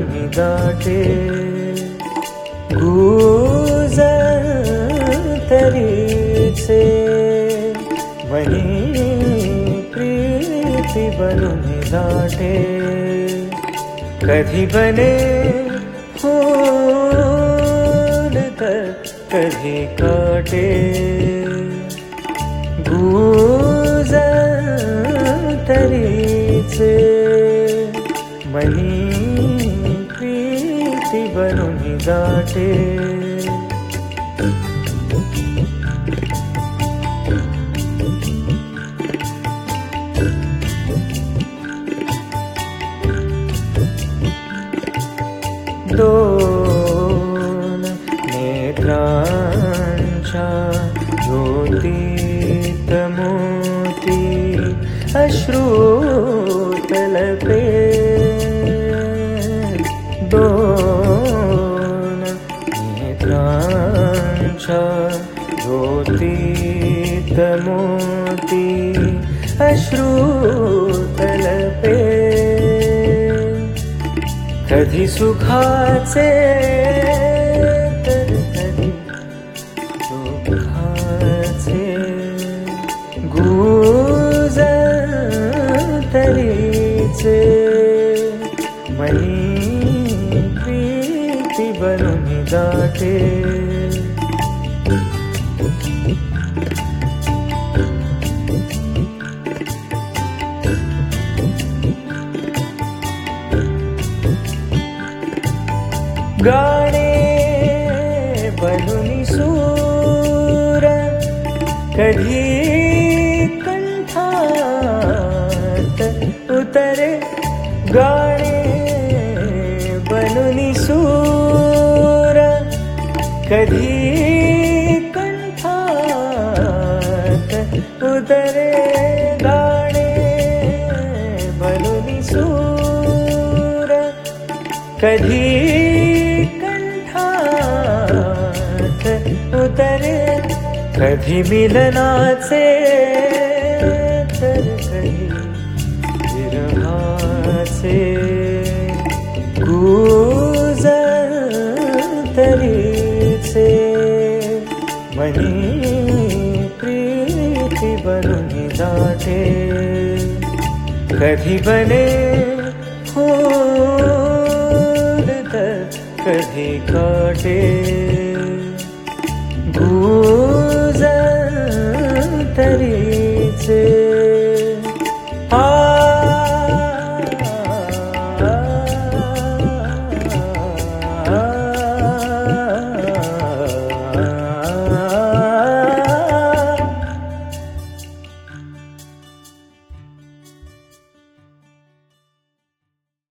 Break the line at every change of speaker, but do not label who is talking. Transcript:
बनूनि दाटे गुजतरीचे मनी प्रीति बनूनि दाटे कधी बने फूल तर कधी काटे गुजतरीचे मनी प्रीति बनूनि दाटे दोन नेत्रांच्या ज्योतीत मोती अश्रू तलपे दोन नेत्रांच्या ज्योतीत मोती अश्रू तलपे कधी सुखाचे तर कधी दुःखाचे गुजतरीचे मनी प्रीति बनूनि दाटे गाणे बनूनि सूर कधी कंठात उतरे गाणे बनूनि सूर कधी कंठात उतरे गाणे बनूनि सूर कधी उतरे कधी मिलनाचे तर कधी विरहाचे गुजतरीचे मनी प्रीति बनूनि दाटे कधी बने फूल तर कधी काटे